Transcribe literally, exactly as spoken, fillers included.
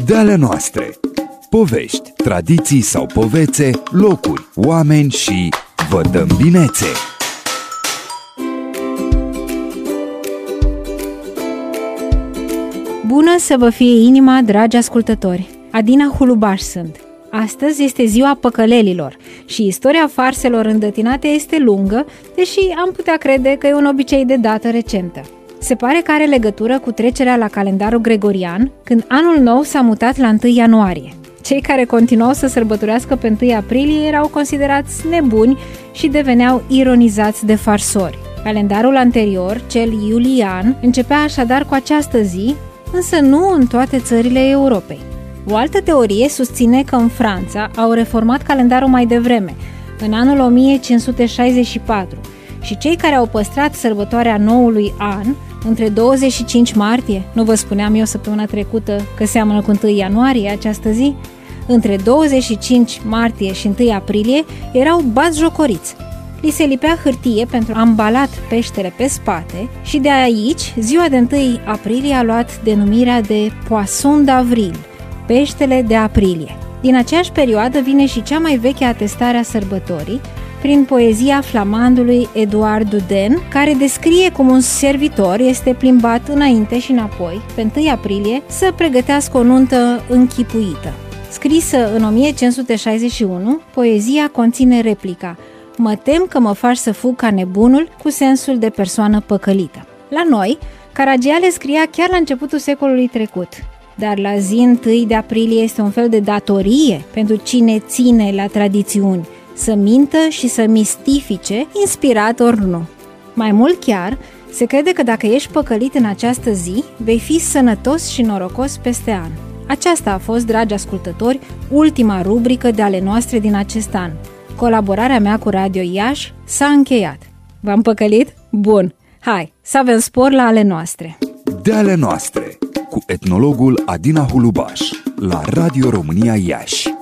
De ale noastre. Povești, tradiții sau povețe, locuri, oameni și vă dăm binețe! Bună să vă fie inima, dragi ascultători! Adina Hulubaș sunt. Astăzi este ziua păcălelilor și istoria farselor îndătinate este lungă, deși am putea crede că e un obicei de dată recentă. Se pare că are legătură cu trecerea la calendarul gregorian, când anul nou s-a mutat la întâi ianuarie. Cei care continuau să sărbătorească pe întâi aprilie erau considerați nebuni și deveneau ironizați de farsori. Calendarul anterior, cel iulian, începea așadar cu această zi, însă nu în toate țările Europei. O altă teorie susține că în Franța au reformat calendarul mai devreme, în anul o mie cinci sute șaizeci și patru, și cei care au păstrat sărbătoarea noului an între douăzeci și cinci martie, nu vă spuneam eu săptămâna trecută că seamănă cu întâi ianuarie această zi, între douăzeci și cinci martie și întâi aprilie erau batjocoriți. Li se lipea hârtie pentru ambalat peștele pe spate și de aici ziua de întâi aprilie a luat denumirea de Poisson d'Avril, peștele de aprilie. Din aceeași perioadă vine și cea mai veche atestare a sărbătorii, prin poezia flamandului Eduard Duden, care descrie cum un servitor este plimbat înainte și înapoi, pe întâi aprilie, să pregătească o nuntă închipuită. Scrisă în o mie cinci sute șaizeci și unu, poezia conține replica: "Mă tem că mă faci să fug ca nebunul", cu sensul de persoană păcălită. La noi, Caragiale scria chiar la începutul secolului trecut, dar la zi întâi de aprilie este un fel de datorie pentru cine ține la tradițiuni, să mintă și să mistifice, inspirat ori nu. Mai mult chiar, se crede că dacă ești păcălit în această zi, vei fi sănătos și norocos peste an. Aceasta a fost, dragi ascultători, ultima rubrică de ale noastre din acest an. Colaborarea mea cu Radio Iași s-a încheiat. V-am păcălit? Bun! Hai, să avem spor la ale noastre! De ale noastre, cu etnologul Adina Hulubaș, la Radio România Iași.